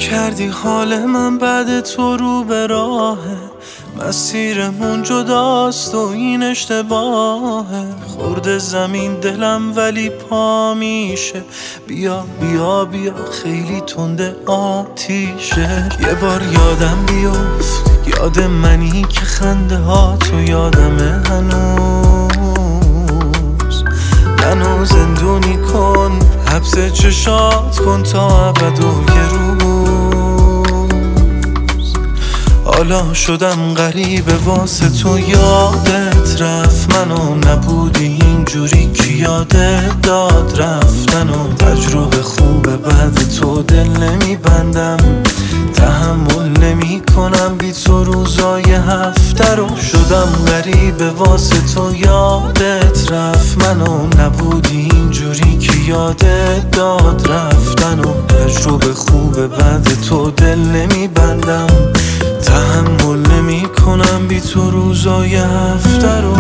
کردی حال من بعد تو رو به راهه، مسیرمون جداست و این اشتباهه. خورده زمین دلم ولی پا میشه، بیا بیا بیا خیلی تنده آتیشه. یه بار یادم بیفت، یاد منی که خنده ها تو یادمه هنوز. منو زندونی کن، حبس چشات کن تا ابد و یه روز. حالا شدم غریبه واسه تو، یادت رفت منو نبودی اینجوری که یادت داد رفتن. و تجربه خوبه بعد تو دل نمیبندم، تحمل نمی کنم بی تو روزای هفته رو. شدم غریبه واسه تو، یادت رفت منو نبودی اینجوری که یادت داد رفتن. و تجربه خوبه بعد تو دل نمیبندم، تحمل نمی کنم بی تو روزای هفته رو.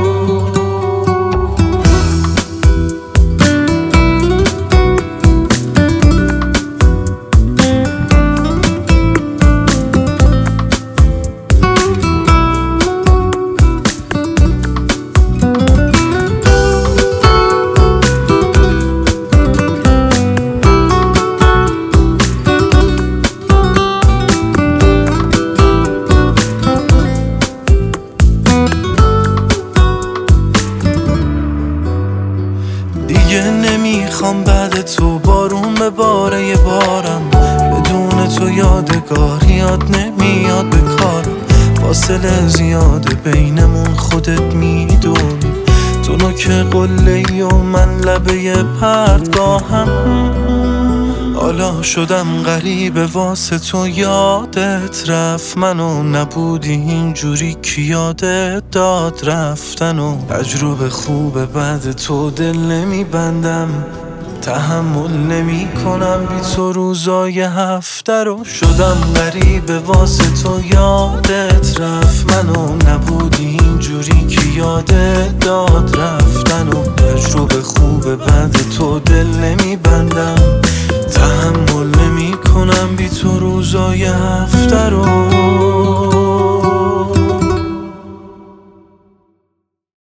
دیگه نمیخوام بعد تو بارون به باره یه بارم، بدون تو یادگاریات نمیاد به کارم. فاصله زیاده بینمون خودت میدونی، تو نوک قله‌ای و من لبه پرتگاهم. حالا شدم غریبه واسه تو، یادت رفت منو نبودی اینجوری که یادت داد رفتن. و تجربه خوبه بعد تو دل نمیبندم، تحمل نمی کنم بی تو روزای هفته رو. شدم غریبه واسه تو، یادت رفت منو نبودی اینجوری که یادت داد